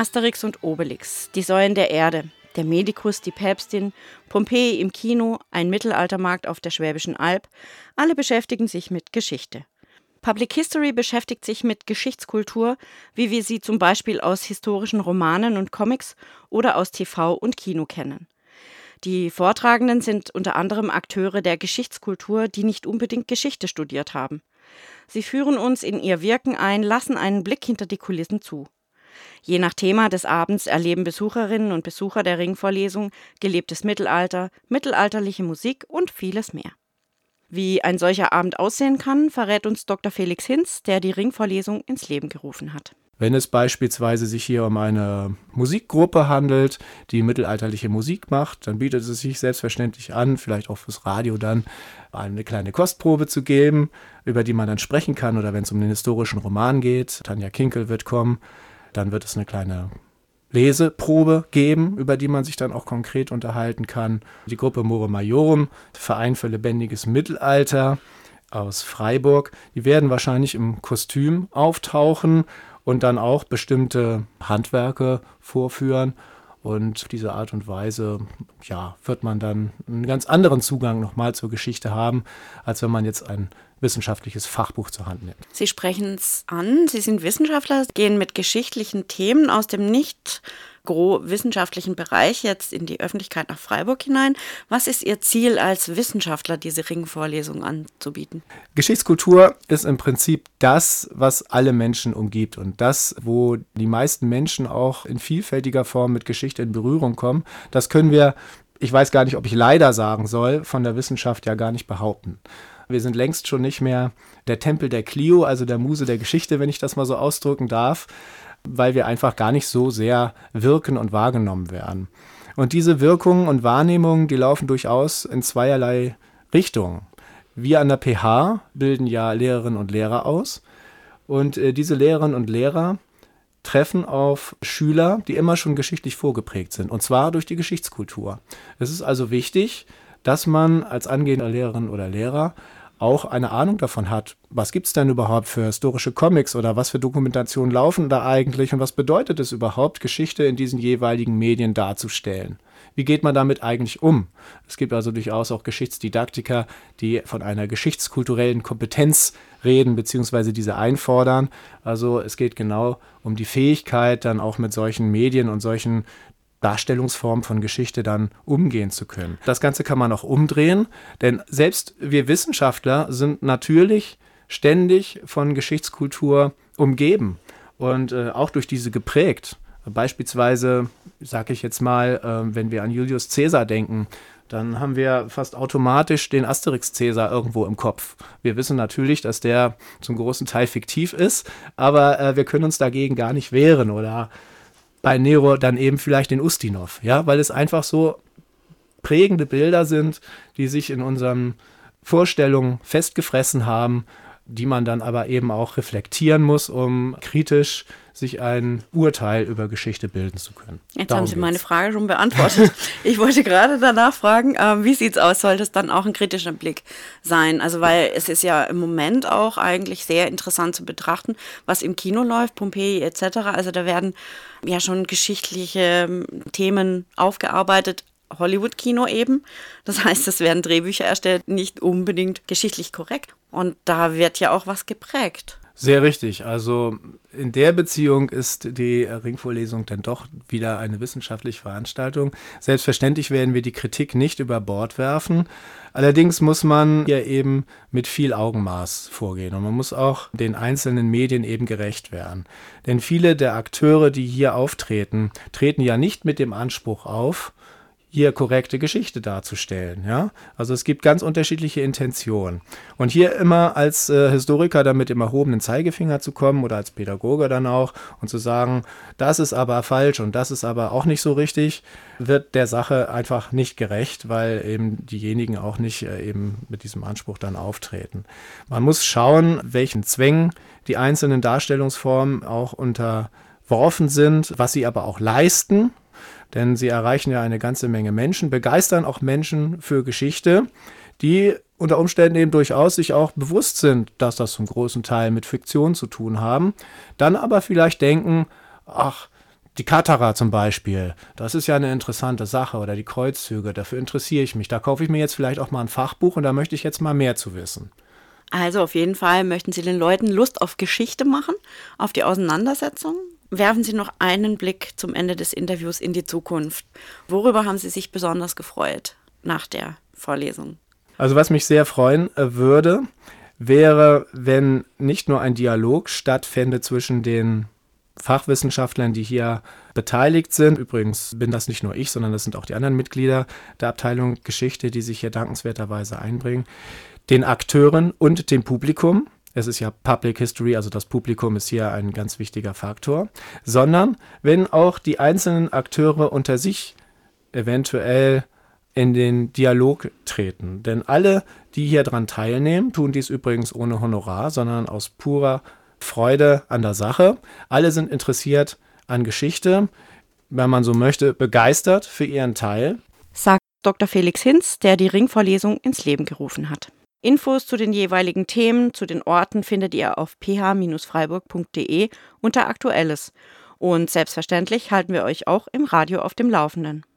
Asterix und Obelix, die Säulen der Erde, der Medikus, die Päpstin, Pompeji im Kino, ein Mittelaltermarkt auf der Schwäbischen Alb, alle beschäftigen sich mit Geschichte. Public History beschäftigt sich mit Geschichtskultur, wie wir sie zum Beispiel aus historischen Romanen und Comics oder aus TV und Kino kennen. Die Vortragenden sind unter anderem Akteure der Geschichtskultur, die nicht unbedingt Geschichte studiert haben. Sie führen uns in ihr Wirken ein, lassen einen Blick hinter die Kulissen zu. Je nach Thema des Abends erleben Besucherinnen und Besucher der Ringvorlesung gelebtes Mittelalter, mittelalterliche Musik und vieles mehr. Wie ein solcher Abend aussehen kann, verrät uns Dr. Felix Hinz, der die Ringvorlesung ins Leben gerufen hat. Wenn es beispielsweise sich hier um eine Musikgruppe handelt, die mittelalterliche Musik macht, dann bietet es sich selbstverständlich an, vielleicht auch fürs Radio dann eine kleine Kostprobe zu geben, über die man dann sprechen kann. Oder wenn es um den historischen Roman geht, Tanja Kinkel wird kommen, dann wird es eine kleine Leseprobe geben, über die man sich dann auch konkret unterhalten kann. Die Gruppe More Majorum, Verein für lebendiges Mittelalter aus Freiburg, die werden wahrscheinlich im Kostüm auftauchen und dann auch bestimmte Handwerke vorführen. Und auf diese Art und Weise wird man dann einen ganz anderen Zugang nochmal zur Geschichte haben, als wenn man jetzt ein wissenschaftliches Fachbuch zur Hand nimmt. Sie sprechen es an, Sie sind Wissenschaftler, gehen mit geschichtlichen Themen aus dem nicht wissenschaftlichen Bereich jetzt in die Öffentlichkeit nach Freiburg hinein. Was ist Ihr Ziel als Wissenschaftler, diese Ringvorlesung anzubieten? Geschichtskultur ist im Prinzip das, was alle Menschen umgibt und das, wo die meisten Menschen auch in vielfältiger Form mit Geschichte in Berührung kommen. Das können wir, ich weiß gar nicht, ob ich leider sagen soll, von der Wissenschaft ja gar nicht behaupten. Wir sind längst schon nicht mehr der Tempel der Clio, also der Muse der Geschichte, wenn ich das mal so ausdrücken darf, weil wir einfach gar nicht so sehr wirken und wahrgenommen werden. Und diese Wirkungen und Wahrnehmungen, die laufen durchaus in zweierlei Richtungen. Wir an der PH bilden ja Lehrerinnen und Lehrer aus und diese Lehrerinnen und Lehrer treffen auf Schüler, die immer schon geschichtlich vorgeprägt sind, und zwar durch die Geschichtskultur. Es ist also wichtig, dass man als angehender Lehrerin oder Lehrer auch eine Ahnung davon hat, was gibt es denn überhaupt für historische Comics oder was für Dokumentationen laufen da eigentlich und was bedeutet es überhaupt, Geschichte in diesen jeweiligen Medien darzustellen. Wie geht man damit eigentlich um? Es gibt also durchaus auch Geschichtsdidaktiker, die von einer geschichtskulturellen Kompetenz reden bzw. diese einfordern. Also es geht genau um die Fähigkeit, dann auch mit solchen Medien und solchen Darstellungsform von Geschichte dann umgehen zu können. Das Ganze kann man auch umdrehen, denn selbst wir Wissenschaftler sind natürlich ständig von Geschichtskultur umgeben und auch durch diese geprägt. Beispielsweise, sage ich jetzt mal, wenn wir an Julius Caesar denken, dann haben wir fast automatisch den Asterix Caesar irgendwo im Kopf. Wir wissen natürlich, dass der zum großen Teil fiktiv ist, aber wir können uns dagegen gar nicht wehren oder bei Nero dann eben vielleicht den Ustinov, ja, weil es einfach so prägende Bilder sind, die sich in unseren Vorstellungen festgefressen haben, die man dann aber eben auch reflektieren muss, um kritisch sich ein Urteil über Geschichte bilden zu können. Jetzt haben Sie meine Frage schon beantwortet. Ich wollte gerade danach fragen, wie sieht es aus? Soll das dann auch ein kritischer Blick sein? Also weil es ist ja im Moment auch eigentlich sehr interessant zu betrachten, was im Kino läuft, Pompeji etc. Also da werden ja schon geschichtliche Themen aufgearbeitet, Hollywood-Kino eben. Das heißt, es werden Drehbücher erstellt, nicht unbedingt geschichtlich korrekt. Und da wird ja auch was geprägt. Sehr richtig. Also in der Beziehung ist die Ringvorlesung dann doch wieder eine wissenschaftliche Veranstaltung. Selbstverständlich werden wir die Kritik nicht über Bord werfen. Allerdings muss man ja eben mit viel Augenmaß vorgehen und man muss auch den einzelnen Medien eben gerecht werden. Denn viele der Akteure, die hier auftreten, treten ja nicht mit dem Anspruch auf, hier korrekte Geschichte darzustellen. Ja? Also es gibt ganz unterschiedliche Intentionen. Und hier immer als Historiker dann mit dem erhobenen Zeigefinger zu kommen oder als Pädagoge dann auch und zu sagen, das ist aber falsch und das ist aber auch nicht so richtig, wird der Sache einfach nicht gerecht, weil eben diejenigen auch nicht eben mit diesem Anspruch dann auftreten. Man muss schauen, welchen Zwängen die einzelnen Darstellungsformen auch unterworfen sind, was sie aber auch leisten. Denn sie erreichen ja eine ganze Menge Menschen, begeistern auch Menschen für Geschichte, die unter Umständen eben durchaus sich auch bewusst sind, dass das zum großen Teil mit Fiktion zu tun haben, dann aber vielleicht denken, ach, Die Katharer zum Beispiel, das ist ja eine interessante Sache, oder die Kreuzzüge, dafür interessiere ich mich. Da kaufe ich mir jetzt vielleicht auch mal ein Fachbuch und da möchte ich jetzt mal mehr zu wissen. Also auf jeden Fall möchten Sie den Leuten Lust auf Geschichte machen, auf die Auseinandersetzung. Werfen Sie noch einen Blick zum Ende des Interviews in die Zukunft. Worüber haben Sie sich besonders gefreut nach der Vorlesung? Also was mich sehr freuen würde, wäre, wenn nicht nur ein Dialog stattfände zwischen den Fachwissenschaftlern, die hier beteiligt sind. Übrigens bin das nicht nur ich, sondern das sind auch die anderen Mitglieder der Abteilung Geschichte, die sich hier dankenswerterweise einbringen, den Akteuren und dem Publikum. Es ist ja Public History, also das Publikum ist hier ein ganz wichtiger Faktor, sondern wenn auch die einzelnen Akteure unter sich eventuell in den Dialog treten. Denn alle, die hier dran teilnehmen, tun dies übrigens ohne Honorar, sondern aus purer Freude an der Sache. Alle sind interessiert an Geschichte, wenn man so möchte, begeistert für ihren Teil. Sagt Dr. Felix Hinz, der die Ringvorlesung ins Leben gerufen hat. Infos zu den jeweiligen Themen, zu den Orten findet ihr auf ph-freiburg.de unter Aktuelles. Und selbstverständlich halten wir euch auch im Radio auf dem Laufenden.